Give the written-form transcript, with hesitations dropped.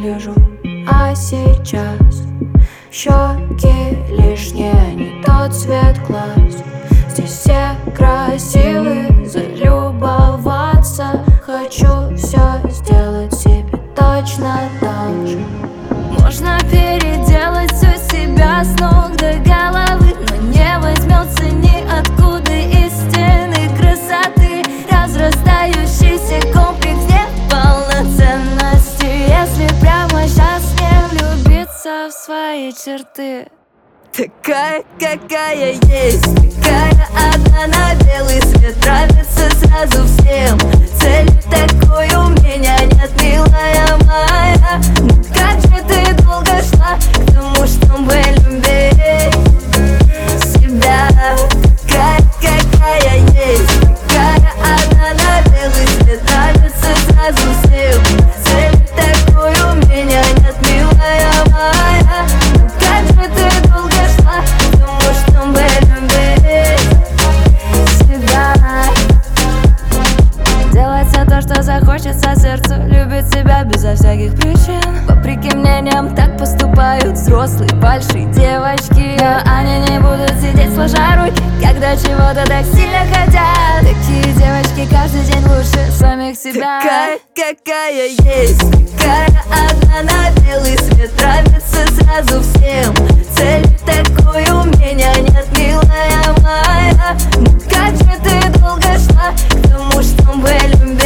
вижу. А сейчас щеки лишние, не тот цвет глаз. Здесь все красивые, залюбоваться. Хочу все сделать себе точно так же. Можно переделать все себя с ног до головы, но не возьмется ниоткуда истинной красоты. Разрастающийся комплекс неполноценности, если прямо сейчас не влюбиться в свои черты. Такая, какая есть, такая одна на белый свет, нравится сразу всем. Цели такой у меня нет, милая моя. Но как же ты долго шла к тому, чтобы любить себя. Такая, какая есть, такая одна на белый свет, нравится сразу всем. Цели такой у меня нет, милая моя. Но как же ты долго шла к тому, чтобы любить себя. Делать все то, что захочется сердцу, любить себя безо всяких причин. Вопреки мнениям так поступают взрослые большие девочки, но они не будут сидеть сложа руки, когда чего-то так сильно хотят. Такие девочки каждый день лучше самих себя. Такая, какая есть, такая одна на белый свет, нравится сразу всем. Цели такой у меня нет, милая моя. Но как же ты долго шла к тому, чтобы любить